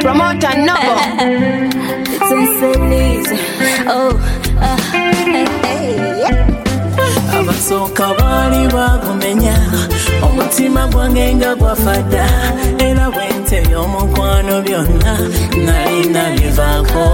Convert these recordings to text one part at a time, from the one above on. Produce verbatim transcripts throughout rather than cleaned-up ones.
Promoter Noble. It's insane easy. Oh, uh, hey, hey, yeah. Abasoka bali bagumenya omutima gwange nga gwafadda era bwente y'omukwano byonna nali nabivaako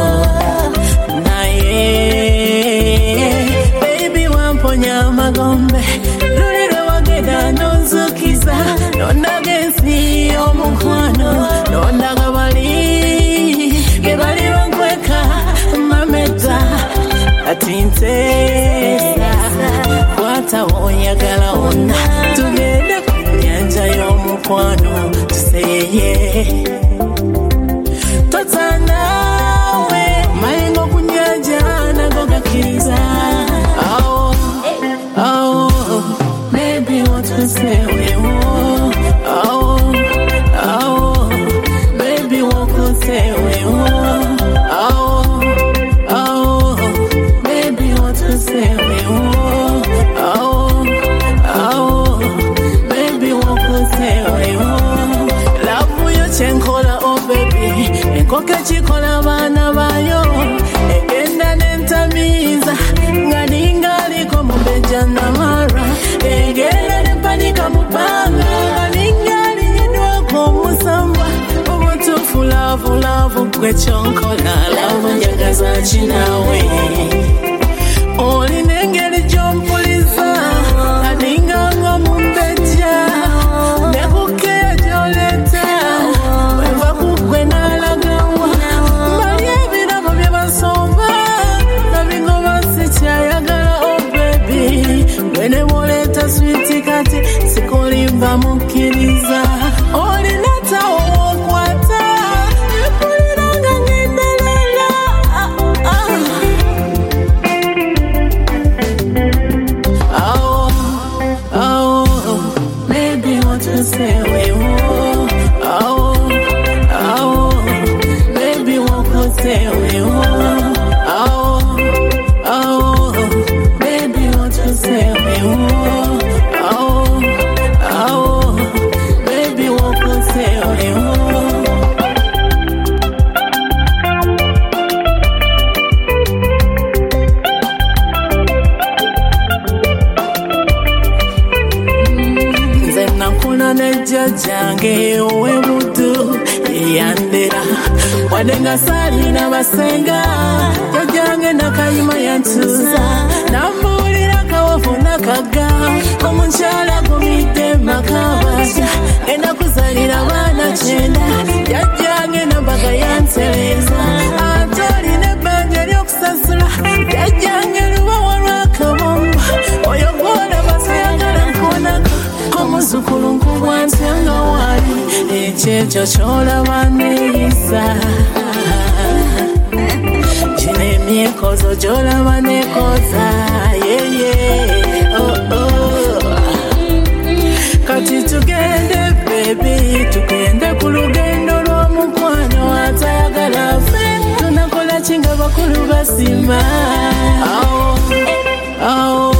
naye baby wamponya amagombe luli lwe wagenda nonzukiza nondaga ensi y'omukwano nondaga bali ge bali bankweka mameta ati nteesa kwata oyagala wonna tugende ku nnyanja y'omukwano tuseye totanawe mayengo ku nnyanja nago gakkiriza awo awo maybe what we say we want awo awo maybe what we say we want awo awo maybe what we say we want awo awo maybe what we say we want love you chenkola oh baby enkoke chikola bana bayo egenda nentamiza nga ningaliko mubeja namara egenda nempanika mupanga nga ningali nyidwako musamba obutufu lavu lavu gwe chonkola lavu njagaza chinawe olina engeri gy'ompuliza aninga mumbeja nekukeya gy'oleta weva kugwe n'alagawa mbali ebirabo bye basomba nabigoba sikyayagala oh baby gwe ne bw'oleeta switi kati sikulimba mukkiriza olina tawo w'okwata mpulira nga ngenderera awo awo maybe what we say we want awo awo maybe what we say we want awo awo maybe what we say we want awo awo maybe what we say we want. Nze nakula nejjajjange ow'ebuddu yeyandera wadde nga saalina basenga jjajjange nakayima yantuuza nambuulira kawafu nakaga omukyala gumidde makabasha genda kuzaalira baana kyenda jjajjange nambaga yantereza ate olina ebbanja ery'okusasula jjajjange lubawa lwakabomba oyo gw'olaba sayagala nkuonako omuzukulu nkubwa ntya nga wali ekyekyo ky'olaba neeyisa kino emyekozo gy'olaba nekoza yeye oh, oh. Kati tugende baby tugende ku lugendo lw'omukwano atayagala ffe tunakola kinga bakulu basima awo awo